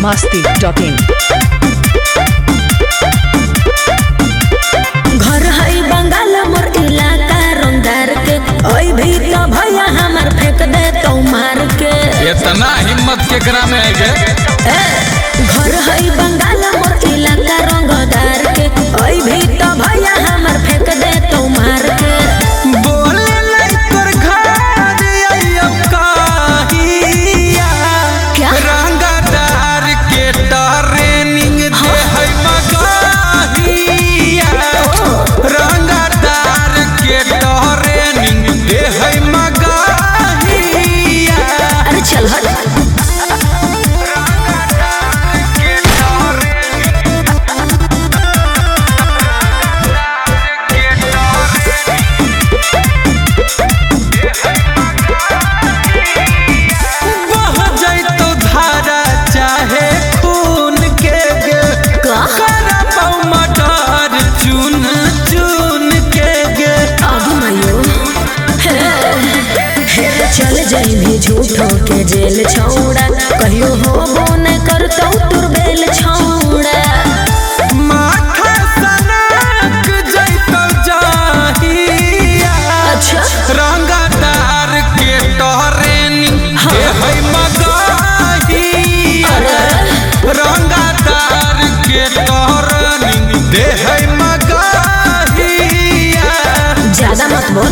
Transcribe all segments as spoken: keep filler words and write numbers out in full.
मस्ती dot इन। घर है बंगाल मोर इलाका रंगदार के ओई भी तो भैया हमार फेंक दे तो मार के। इतना हिम्मत केकरा में है गे? घर है बंगाल मोर इलाका रंगदार के ओई भी तो भैया हमार फेंक दे तो मार के। बोले लइकर घर आइयो काहिया क्या? रंगदार के ट्रेनिंग दे है मगाहिया। रंगदार के ट्रेनिंग दे है मगाहिया। अरे चल हट। चल जाइबी झूठो के जेल छौड़ा कहियो होबो न करतौ तुर बेल छौड़ा। माथा सनक जइतौ जाहिया। अच्छा रंगदार के ट्रेनिंग दे है मगाहिया। रंगदार के ट्रेनिंग दे है मगाहिया। ज्यादा मत बोल।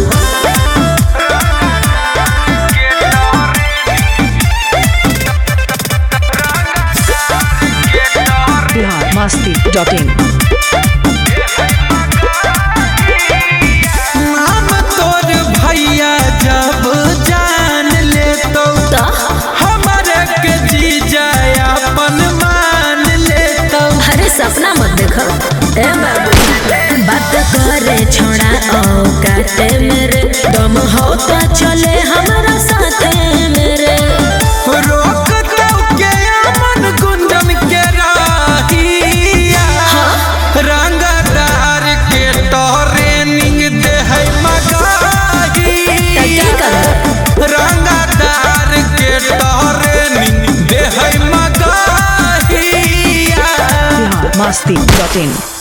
Masti dot in. नाम तोर भैया जब जान ले तो हमारे के जीजा अपन मान ले तो। अरे सपना मत देखो ए बाबू बात करे छोड़ा औकाते मेरे दम हो तो चले हमारा साथे मेरे। रोक दो के अमन गुंजन के राहिया। रंगदार के ट्रेनिंग दे है मगाहिया। रंगदार के ट्रेनिंग दे है मगाहिया। मस्ती डॉट इन।